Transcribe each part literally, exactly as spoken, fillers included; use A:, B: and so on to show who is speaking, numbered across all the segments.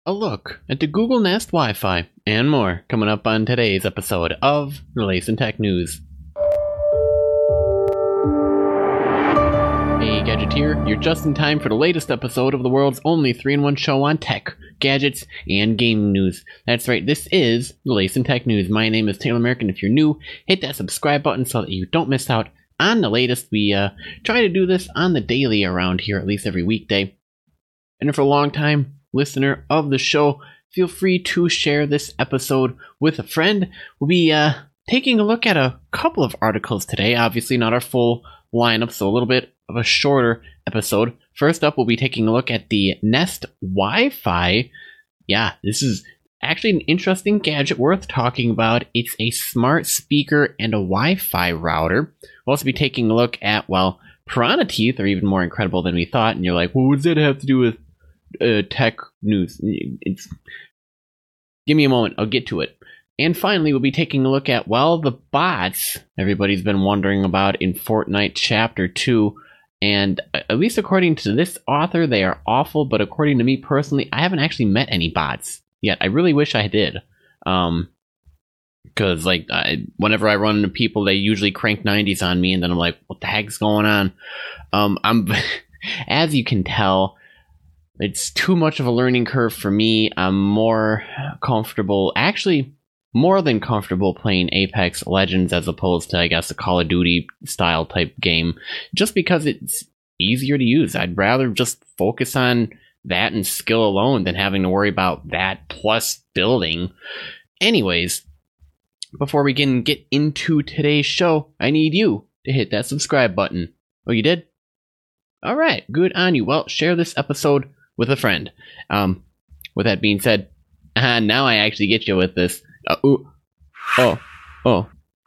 A: a look at the Google Nest Wi-Fi and more coming up on today's episode of Relacing Tech News. Hey Gadgeteer, you're just in time for the latest episode of the world's only three in one show on tech, gadgets, and gaming news. That's right, this is Relacing Tech News. My name is Taylor Merrick, and if you're new, hit that subscribe button so that you don't miss out on the latest. We uh, try to do this on the daily around here, at least every weekday. And if you're a long time listener of the show, feel free to share this episode with a friend. We'll be uh, taking a look at a couple of articles today. Obviously not our full lineup, so a little bit of a shorter episode. First up, we'll be taking a look at the Nest Wi-Fi. Yeah, this is actually an interesting gadget worth talking about. It's a smart speaker and a Wi-Fi router. We'll also be taking a look at, well, piranha teeth are even more incredible than we thought, and you're like, well, what does that have to do with Uh, tech news? It's, give me a moment, I'll get to it. And finally, we'll be taking a look at, well, the bots everybody's been wondering about in Fortnite Chapter two. And at least according to this author, they are awful. But according to me personally, I haven't actually met any bots yet. I really wish I did. Um, because like I, whenever I run into people, they usually crank nineties on me, and then I'm like, what the heck's going on? Um, I'm as you can tell, it's too much of a learning curve for me. I'm more comfortable, actually more than comfortable, playing Apex Legends as opposed to, I guess, a Call of Duty style type game, just because it's easier to use. I'd rather just focus on that and skill alone than having to worry about that plus building. Anyways, before we can get into today's show, I need you to hit that subscribe button. Oh, you did? All right, good on you. Well, share this episode with a friend. Um, with that being said, uh, now I actually get you with this. Uh, ooh, oh, oh.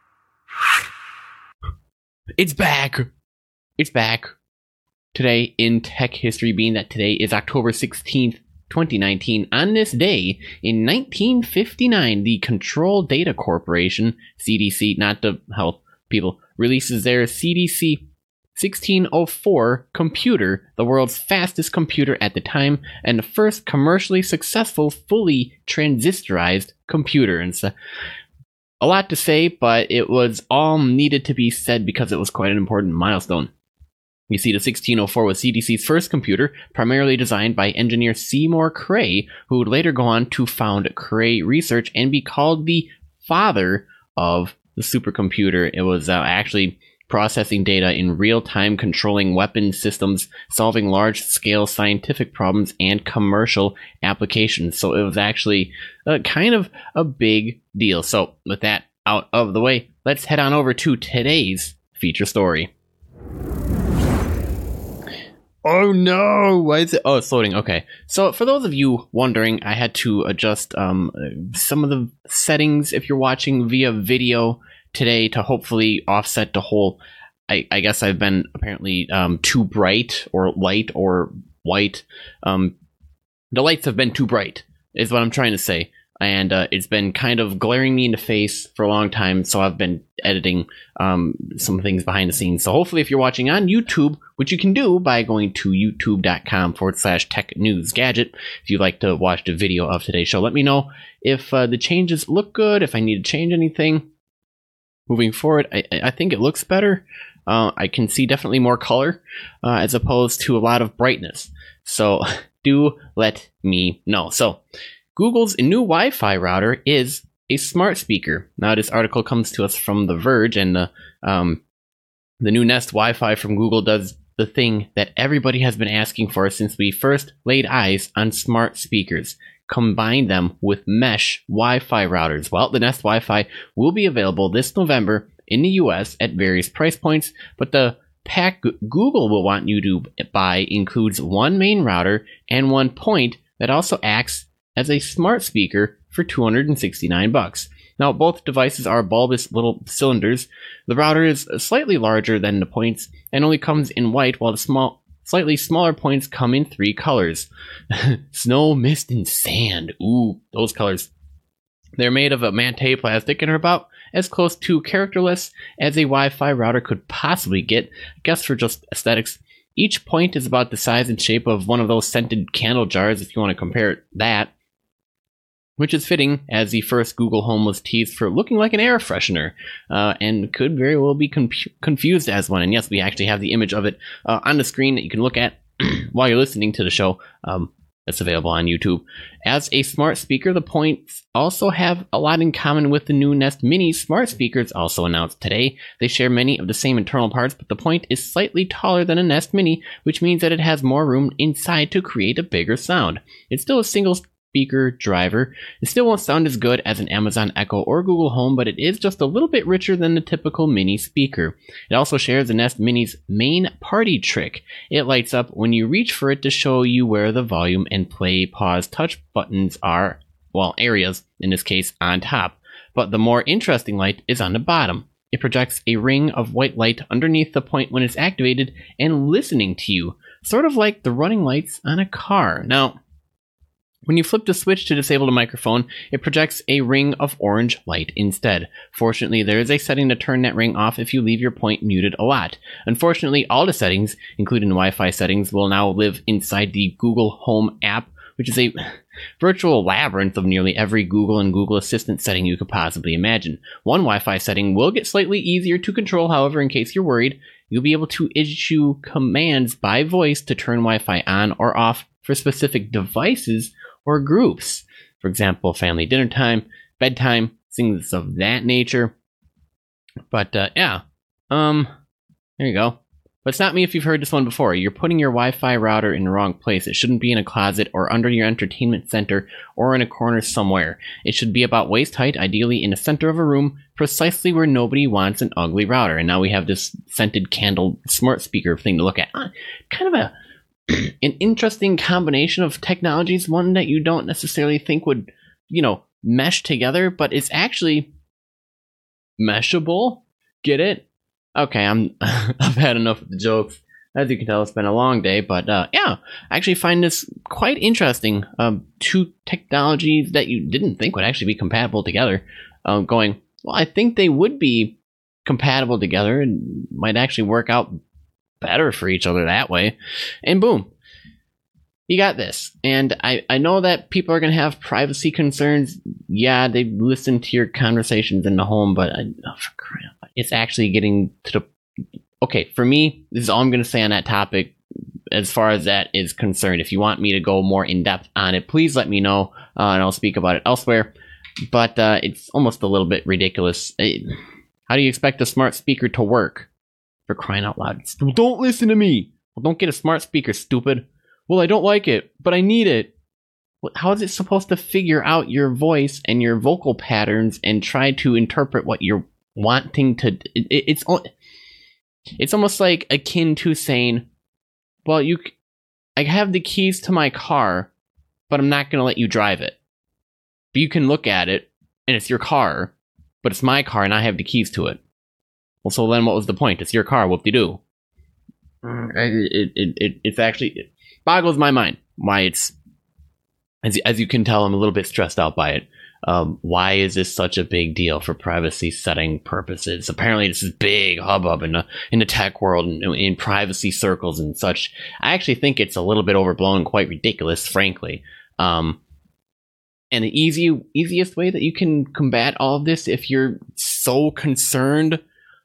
A: It's back! It's back. Today in tech history, being that today is October sixteenth, twenty nineteen. On this day, in nineteen fifty-nine, the Control Data Corporation, C D C, not the health people, releases their C D C sixteen oh four computer, the world's fastest computer at the time, and the first commercially successful, fully transistorized computer. And so, a lot to say, but it was all needed to be said because it was quite an important milestone. You see, the sixteen oh four was C D C's first computer, primarily designed by engineer Seymour Cray, who would later go on to found Cray Research and be called the father of the supercomputer. It was uh, actually processing data in real time, controlling weapon systems, solving large-scale scientific problems, and commercial applications. So it was actually a, kind of a big deal. So with that out of the way, let's head on over to today's feature story. Oh no! Why is it? Oh, it's loading. Okay. So for those of you wondering, I had to adjust um, some of the settings if you're watching via video today to hopefully offset the whole, I, I guess I've been apparently um, too bright or light or white. Um, the lights have been too bright is what I'm trying to say. And uh, it's been kind of glaring me in the face for a long time. So I've been editing um, some things behind the scenes. So hopefully if you're watching on YouTube, which you can do by going to youtube.com forward slash tech news gadget. If you'd like to watch the video of today's show, let me know if uh, the changes look good, if I need to change anything. Moving forward, I, I think it looks better. Uh, I can see definitely more color uh, as opposed to a lot of brightness. So do let me know. So Google's new Wi-Fi router is a smart speaker. Now this article comes to us from The Verge, and the, um, the new Nest Wi-Fi from Google does the thing that everybody has been asking for since we first laid eyes on smart speakers. Combine them with mesh Wi-Fi routers. Well, the Nest Wi-Fi will be available this November in the U S at various price points, but the pack Google will want you to buy includes one main router and one point that also acts as a smart speaker for two hundred sixty-nine bucks. Now, both devices are bulbous little cylinders. The router is slightly larger than the points and only comes in white, while the small Slightly smaller points come in three colors. Snow, mist, and sand. Ooh, those colors. They're made of a Mante plastic and are about as close to characterless as a Wi-Fi router could possibly get, I guess for just aesthetics. Each point is about the size and shape of one of those scented candle jars, if you want to compare that. which is fitting as the first Google Home was teased for looking like an air freshener, uh, and could very well be conf- confused as one. And yes, we actually have the image of it uh, on the screen that you can look at while you're listening to the show. Um, that's available on YouTube. As a smart speaker, the Points also have a lot in common with the new Nest Mini smart speakers also announced today. They share many of the same internal parts, but the Point is slightly taller than a Nest Mini, which means that it has more room inside to create a bigger sound. It's still a single speaker driver. It still won't sound as good as an Amazon Echo or Google Home, but it is just a little bit richer than the typical mini speaker. It also shares the Nest Mini's main party trick. It lights up when you reach for it to show you where the volume and play, pause, touch buttons are, well, areas, in this case, on top. But the more interesting light is on the bottom. It projects a ring of white light underneath the Point when it's activated and listening to you, sort of like the running lights on a car. Now, when you flip the switch to disable the microphone, it projects a ring of orange light instead. Fortunately, there is a setting to turn that ring off if you leave your Point muted a lot. Unfortunately, all the settings, including the Wi-Fi settings, will now live inside the Google Home app, which is a virtual labyrinth of nearly every Google and Google Assistant setting you could possibly imagine. One Wi-Fi setting will get slightly easier to control, however, in case you're worried, you'll be able to issue commands by voice to turn Wi-Fi on or off for specific devices or groups. For example, family dinner time, bedtime, things of that nature. But uh, yeah, um, there you go. But stop me if you've heard this one before. You're putting your Wi-Fi router in the wrong place. It shouldn't be in a closet or under your entertainment center or in a corner somewhere. It should be about waist height, ideally in the center of a room, precisely where nobody wants an ugly router. And now we have this scented candle smart speaker thing to look at. Uh, kind of a an interesting combination of technologies, one that you don't necessarily think would, you know, mesh together, but it's actually meshable. Get it? Okay, I'm I've had enough of the jokes. As you can tell, it's been a long day, but uh, yeah, I actually find this quite interesting. Um, two technologies that you didn't think would actually be compatible together. Um, going, well, I think they would be compatible together and might actually work out better for each other that way. And boom, you got this. And I, I know that people are going to have privacy concerns. Yeah, they listen to your conversations in the home, but I, oh, for crying out loud, it's actually getting to the... Okay, for me, this is all I'm going to say on that topic as far as that is concerned. If you want me to go more in-depth on it, please let me know, uh, and I'll speak about it elsewhere. But uh, it's almost a little bit ridiculous. It, how do you expect a smart speaker to work? For crying out loud. Don't listen to me. Well, don't get a smart speaker, stupid. Well, I don't like it, but I need it. Well, how is it supposed to figure out your voice and your vocal patterns and try to interpret what you're wanting to... It, it, it's, it's almost like akin to saying, well, you, I have the keys to my car, but I'm not going to let you drive it. But you can look at it, and it's your car, but it's my car, and I have the keys to it. Well, so then what was the point? It's your car, whoop-de-doo. It, it, it, it's actually, it boggles my mind why it's, as, as you can tell, I'm a little bit stressed out by it. Um, why is this such a big deal for privacy setting purposes? Apparently this is big hubbub in the, in the tech world and in privacy circles and such. I actually think it's a little bit overblown and quite ridiculous, frankly. Um, and the easy, easiest way that you can combat all of this, if you're so concerned,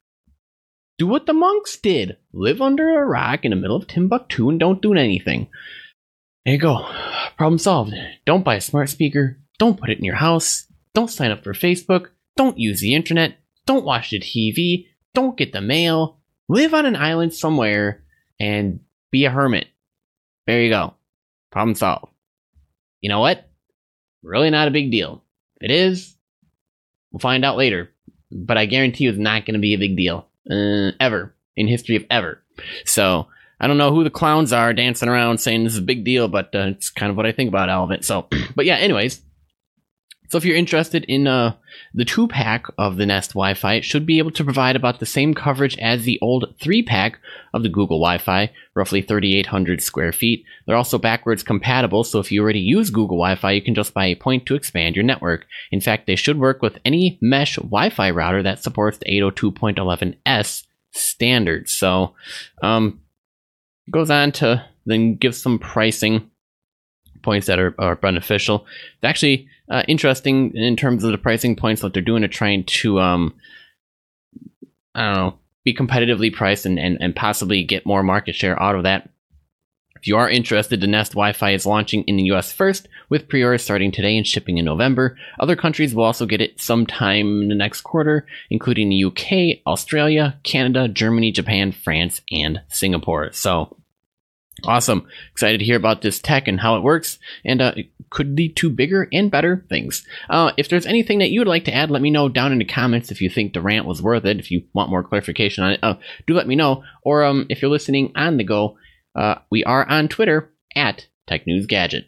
A: do what the monks did. Live under a rock in the middle of Timbuktu and don't do anything. There you go. Problem solved. Don't buy a smart speaker. Don't put it in your house. Don't sign up for Facebook. Don't use the internet. Don't watch the T V. Don't get the mail. Live on an island somewhere and be a hermit. There you go. Problem solved. You know what? Really not a big deal. If it is, we'll find out later. But I guarantee you it's not going to be a big deal. Uh, ever in history of ever. So I don't know who the clowns are dancing around saying this is a big deal, but uh, it's kind of what I think about all of it. So, but yeah, anyways. So if you're interested in uh, the two-pack of the Nest Wi-Fi, it should be able to provide about the same coverage as the old three-pack of the Google Wi-Fi, roughly thirty-eight hundred square feet. They're also backwards compatible, so if you already use Google Wi-Fi, you can just buy a Point to expand your network. In fact, they should work with any mesh Wi-Fi router that supports the eight oh two dot eleven S standard. So, um, it goes on to then give some pricing. points that are, are beneficial. It's actually uh, interesting in terms of the pricing points that they're doing to trying to, um, I don't know, be competitively priced and, and, and possibly get more market share out of that. If you are interested, the Nest Wi-Fi is launching in the U S first, with pre-orders starting today and shipping in November. Other countries will also get it sometime in the next quarter, including the U K, Australia, Canada, Germany, Japan, France, and Singapore. So, awesome. Excited to hear about this tech and how it works, and uh, it could lead to bigger and better things. Uh, if there's anything that you would like to add, let me know down in the comments. If you think the rant was worth it, if you want more clarification on it, uh, do let me know. Or um, if you're listening on the go, Uh, we are on Twitter at Tech News Gadget.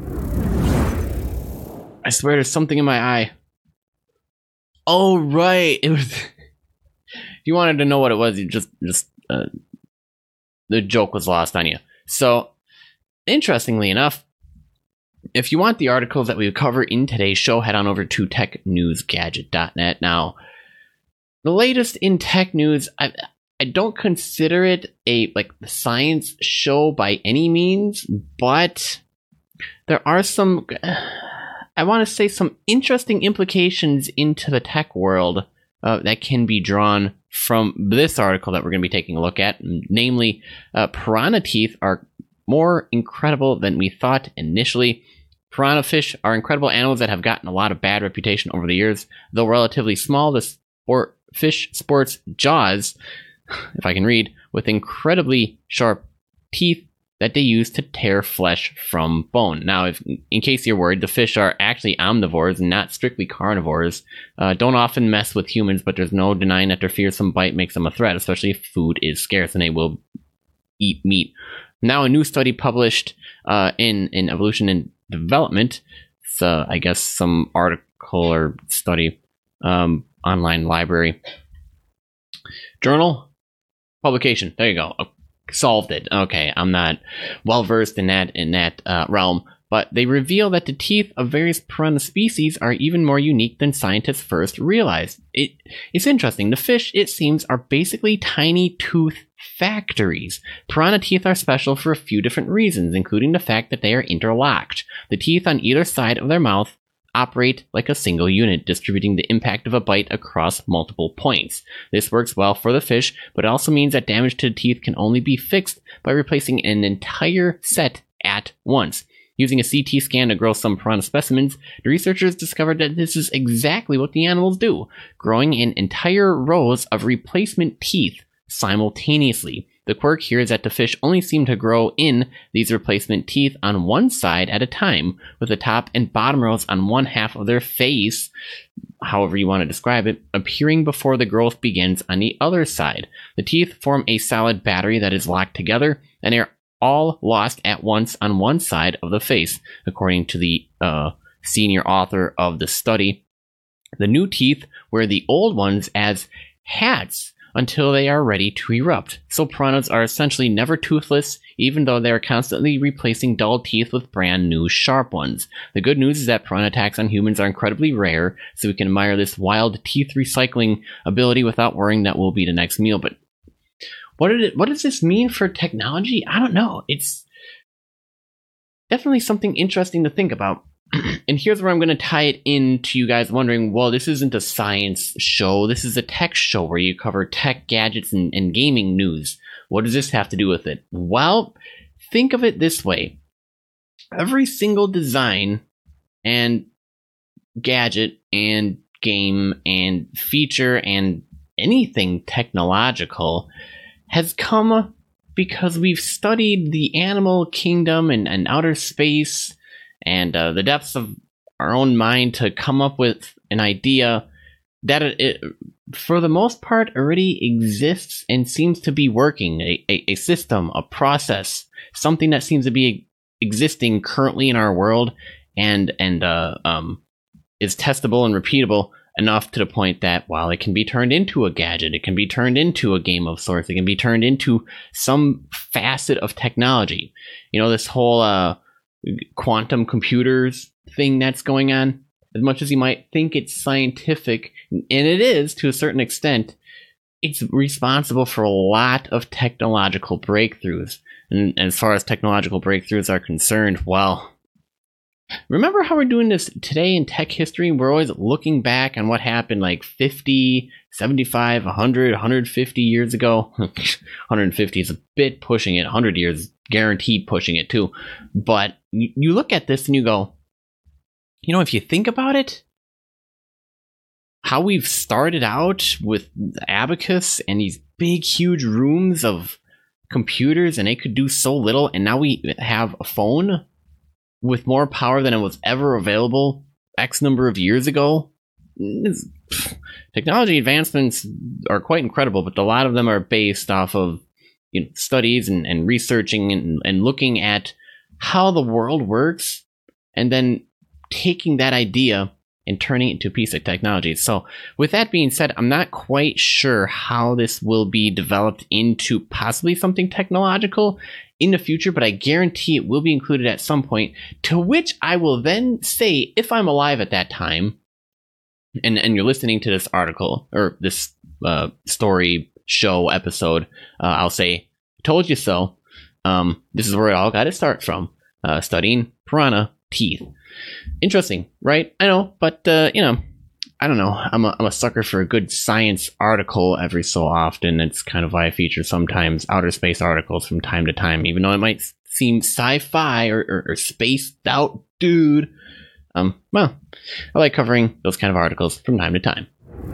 A: I swear there's something in my eye. Oh, right. It was. If you wanted to know what it was, you just, just uh, the joke was lost on you. So, interestingly enough, if you want the articles that we cover in today's show, head on over to tech news gadget dot net. Now, the latest in tech news, I. I don't consider it a like science show by any means, but there are some, I want to say, some interesting implications into the tech world uh, that can be drawn from this article that we're going to be taking a look at. Namely, uh, piranha teeth are more incredible than we thought initially. Piranha fish are incredible animals that have gotten a lot of bad reputation over the years. Though relatively small, the sport fish sports jaws, if I can read, with incredibly sharp teeth that they use to tear flesh from bone. Now, if in case you're worried, the fish are actually omnivores and not strictly carnivores. Uh, don't often mess with humans, but there's no denying that their fearsome bite makes them a threat, especially if food is scarce and they will eat meat. Now, a new study published uh, in, in Evolution and Development, so I guess some article or study, um, online library, journal, publication. There you go. Solved it. Okay, I'm not well versed in that in that uh, realm, but they reveal that the teeth of various piranha species are even more unique than scientists first realized. It it's interesting. The fish, it seems, are basically tiny tooth factories. Piranha teeth are special for a few different reasons, including the fact that they are interlocked. The teeth on either side of their mouth operate like a single unit, distributing the impact of a bite across multiple points. This works well for the fish, but it also means that damage to the teeth can only be fixed by replacing an entire set at once. Using a C T scan to grow some piranha specimens, the researchers discovered that this is exactly what the animals do, growing in entire rows of replacement teeth simultaneously. The quirk here is that the fish only seem to grow in these replacement teeth on one side at a time, with the top and bottom rows on one half of their face, however you want to describe it, appearing before the growth begins on the other side. The teeth form a solid battery that is locked together, and they are all lost at once on one side of the face, according to the uh, senior author of the study. The new teeth wear the old ones as hats until they are ready to erupt. So piranhas are essentially never toothless, even though they are constantly replacing dull teeth with brand new sharp ones. The good news is that piranha attacks on humans are incredibly rare, so we can admire this wild teeth recycling ability without worrying that we'll be the next meal. But what did it, what does this mean for technology? I don't know. It's definitely something interesting to think about. And here's where I'm going to tie it into you guys wondering, well, this isn't a science show. This is a tech show where you cover tech, gadgets, and, and gaming news. What does this have to do with it? Well, think of it this way. Every single design and gadget and game and feature and anything technological has come because we've studied the animal kingdom and, and outer space and uh, the depths of our own mind to come up with an idea that it, it, for the most part, already exists and seems to be working. A, a, a system, a process, something that seems to be existing currently in our world and and uh, um, is testable and repeatable enough to the point that while it can be turned into a gadget, it can be turned into a game of sorts, it can be turned into some facet of technology. You know, this whole uh, quantum computers thing that's going on, as much as you might think it's scientific, and it is to a certain extent, it's responsible for a lot of technological breakthroughs. And as far as technological breakthroughs are concerned, well, Remember how we're doing this today in tech history? We're always looking back on what happened like fifty, seventy-five, one hundred, one hundred fifty years ago. one hundred fifty is a bit pushing it. one hundred years, guaranteed pushing it too. But you, you look at this and you go, you know, if you think about it, how we've started out with the abacus and these big, huge rooms of computers, and they could do so little, and now we have a phone with more power than it was ever available X number of years ago. It's, technology advancements are quite incredible, but a lot of them are based off of, you know, studies and, and researching and, and looking at how the world works, and then taking that idea and turning it into a piece of technology. So with that being said, I'm not quite sure how this will be developed into possibly something technological in the future, but I guarantee it will be included at some point, to which I will then say, if I'm alive at that time, and, and you're listening to this article, or this uh, story, show, episode, uh, I'll say, told you so. Um, this is where it all got its start from, uh, studying piranha teeth. Interesting, right? I know, but, uh, you know, I don't know. I'm a, I'm a sucker for a good science article every so often. It's kind of why I feature sometimes outer space articles from time to time, even though it might seem sci-fi or, or, or spaced out, dude. Um, well, I like covering those kind of articles from time to time.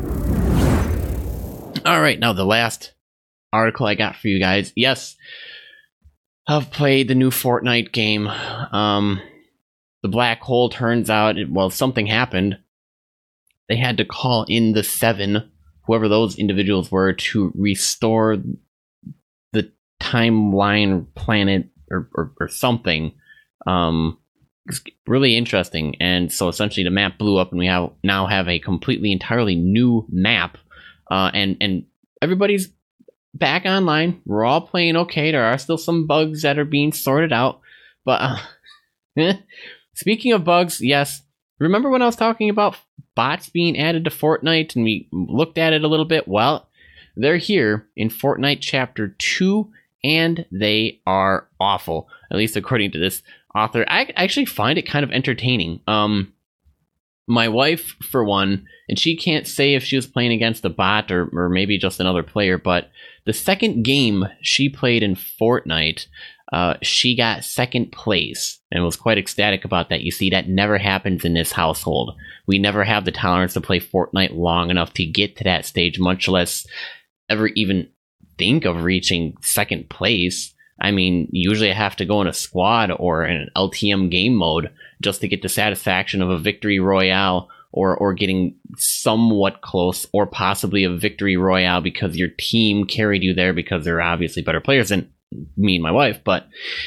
A: All right, now the last article I got for you guys. Yes, I've played the new Fortnite game. Um, the black hole turns out, well, something happened. They had to call in the Seven, whoever those individuals were, to restore the timeline planet or, or, or something. Um, it's really interesting. And so essentially the map blew up, and we have now have a completely, entirely new map. Uh, and, and everybody's back online. We're all playing okay. There are still some bugs that are being sorted out. But uh, speaking of bugs, yes. Remember when I was talking about bots being added to Fortnite and we looked at it a little bit? Well, they're here in Fortnite Chapter two, and they are awful, at least according to this author. I actually find it kind of entertaining. Um, my wife, for one, and she can't say if she was playing against a bot or, or maybe just another player, but the second game she played in Fortnite, Uh, she got second place and was quite ecstatic about that. You see, that never happens in this household. We never have the tolerance to play Fortnite long enough to get to that stage, much less ever even think of reaching second place. I mean, usually I have to go in a squad or in an L T M game mode just to get the satisfaction of a victory royale, or or getting somewhat close, or possibly a victory royale because your team carried you there because they're obviously better players than me and my wife. But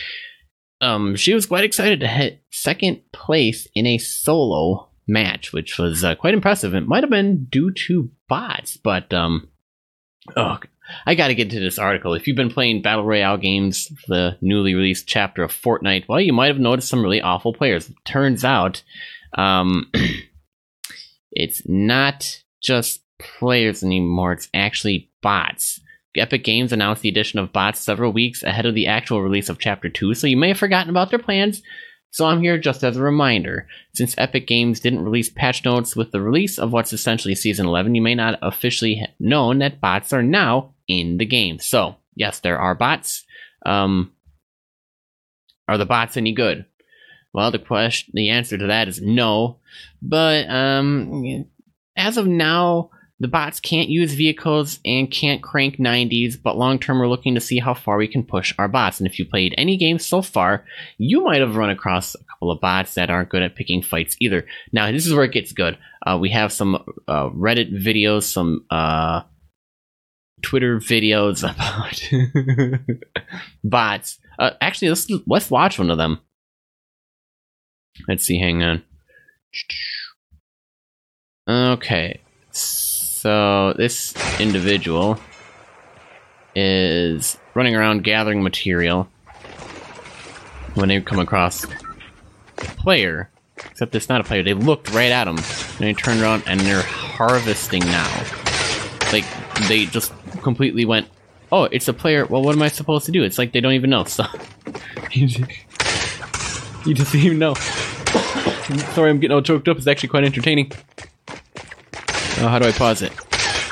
A: um, she was quite excited to hit second place in a solo match, which was uh, quite impressive. It might have been due to bots, but um, oh, I got to get to this article. If you've been playing Battle Royale games, the newly released chapter of Fortnite, well, you might have noticed some really awful players. It turns out um, it's not just players anymore, it's actually bots. Epic Games announced the addition of bots several weeks ahead of the actual release of Chapter two, so you may have forgotten about their plans. So I'm here just as a reminder. Since Epic Games didn't release patch notes with the release of what's essentially Season eleven, you may not officially have known that bots are now in the game. So, yes, there are bots. Um, are the bots any good? Well, the question, the answer to that is no. But um, as of now, the bots can't use vehicles and can't crank nineties, but long term we're looking to see how far we can push our bots. And if you played any game so far, you might have run across a couple of bots that aren't good at picking fights either. Now, this is where it gets good. Uh, we have some uh, Reddit videos, some uh, Twitter videos about bots. Uh, actually, let's, let's watch one of them. Let's see, hang on. Okay. So this individual is running around gathering material when they come across a player. Except it's not a player. They looked right at him, and they turned around and they're harvesting now. Like, they just completely went, oh, it's a player. Well, what am I supposed to do? It's like they don't even know. So you just don't even know. Sorry, I'm getting all choked up. It's actually quite entertaining. Oh, how do I pause it?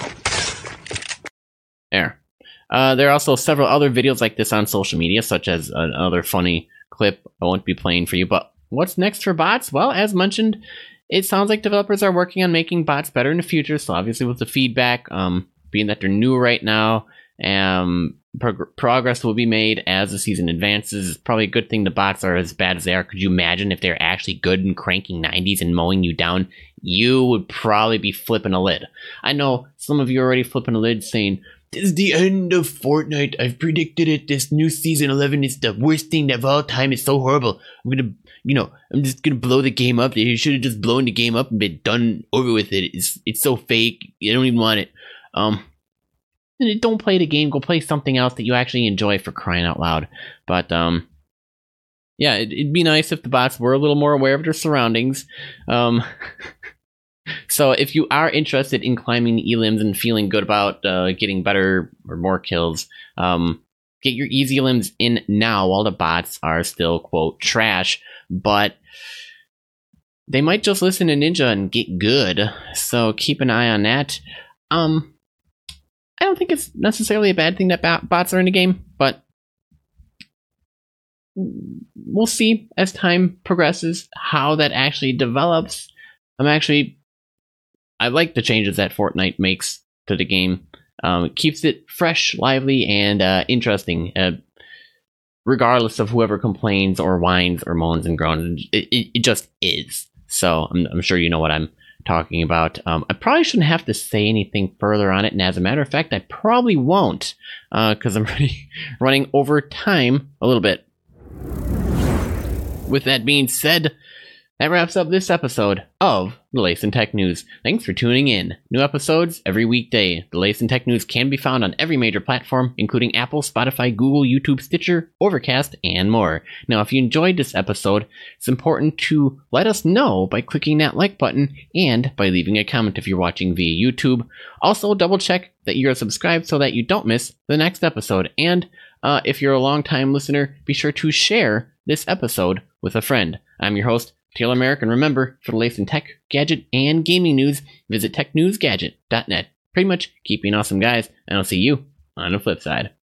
A: There. Uh, there are also several other videos like this on social media, such as another funny clip I won't be playing for you. But what's next for bots? Well, as mentioned, it sounds like developers are working on making bots better in the future. So obviously with the feedback, um, being that they're new right now, um, prog- progress will be made as the season advances. It's probably a good thing the bots are as bad as they are. Could you imagine if they're actually good and cranking nineties and mowing you down? You would probably be flipping a lid. I know some of you are already flipping a lid saying, "This is the end of Fortnite. I've predicted it. This new season eleven is the worst thing of all time. It's so horrible. I'm gonna, you know, I'm just gonna blow the game up. You should have just blown the game up and been done over with it. It's it's so fake. You don't even want it. Um, don't play the game. Go play something else that you actually enjoy, for crying out loud." But um, yeah, it, it'd be nice if the bots were a little more aware of their surroundings. Um. So if you are interested in climbing the elims and feeling good about uh, getting better or more kills, um, get your easy elims in now while the bots are still, quote, trash. But they might just listen to Ninja and get good. So keep an eye on that. Um, I don't think it's necessarily a bad thing that bots are in the game, but we'll see as time progresses how that actually develops. I'm actually... I like the changes that Fortnite makes to the game. Um, it keeps it fresh, lively, and uh, interesting, uh, regardless of whoever complains or whines or moans and groans. It, it, it just is. So I'm, I'm sure you know what I'm talking about. Um, I probably shouldn't have to say anything further on it, and as a matter of fact, I probably won't, because uh, I'm really running over time a little bit. With that being said, that wraps up this episode of the Layson Tech News. Thanks for tuning in. New episodes every weekday. The Layson Tech News can be found on every major platform, including Apple, Spotify, Google, YouTube, Stitcher, Overcast, and more. Now, if you enjoyed this episode, it's important to let us know by clicking that like button and by leaving a comment if you're watching via YouTube. Also, double check that you're subscribed so that you don't miss the next episode. And uh, if you're a long-time listener, be sure to share this episode with a friend. I'm your host, Taylor Merrick, and remember, for the latest in tech, gadget, and gaming news, visit tech news gadget dot net. Pretty much keep being awesome, guys, and I'll see you on the flip side.